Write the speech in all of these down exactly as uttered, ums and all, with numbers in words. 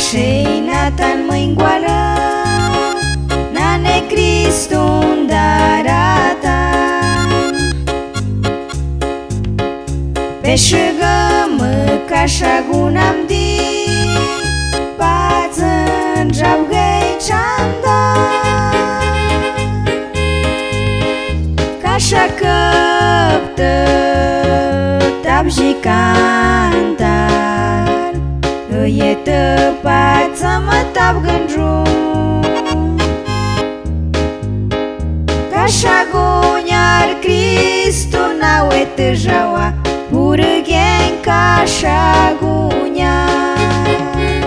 Nathan mâini goală, Nane Cristun darata Peșăgămă cașa gunam di Pațăn žavgai čanda Cașa căptă tabji cantar E tăpat să mă tap gândru Cașa guniar Cristu n-aue tăjaua Purăghen cașa guniar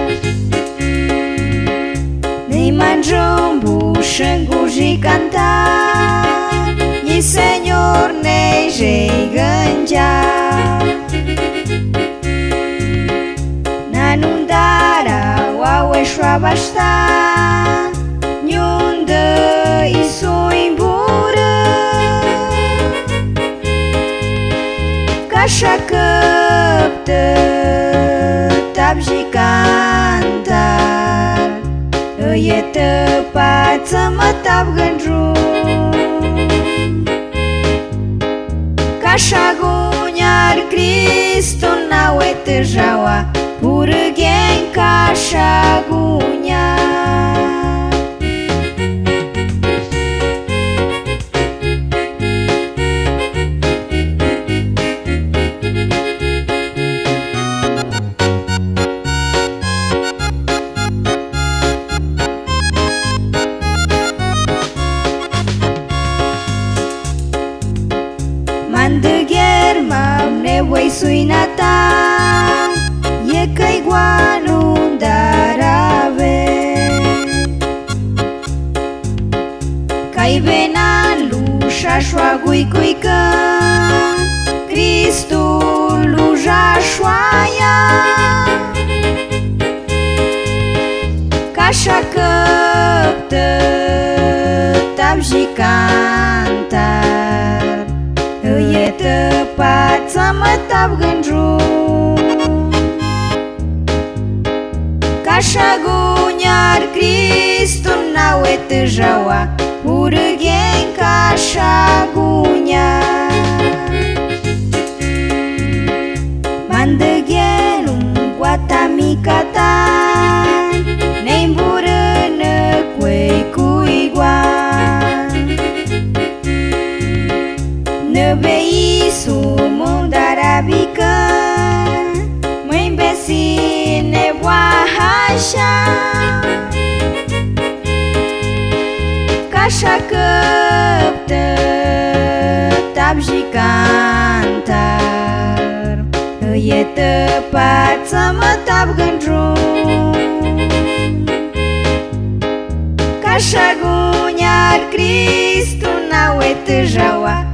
Nei manjăm bușăn guji cantar Ni senyor nei jei gângear Nanundara wawe șoabashta Niundă isui bură Cașa căptă tabji cantar E tăpat să mă tap gândru Cașa guniar Cristu n-aue tăjaua Purăghen cașa guniar Mandăgher m-am nevoi suinata E că-i goanu darave Ca-i venan lușa șoagui cuică Cristul luja șoaia Cașa căptă tabji cantar E tăpat să mă tap gândru Cașa guniar Cristu n-aue tăjaua Purăghen cașa guniar Mandăghelul goata mica ta Ne-i burână cuei cui goan Năvei sumul darabică Mâini besine boahașa Cașa căptă tabji cantar E tăpat să mă tap gândru Cașa guniar Cristu n-aue tăjaua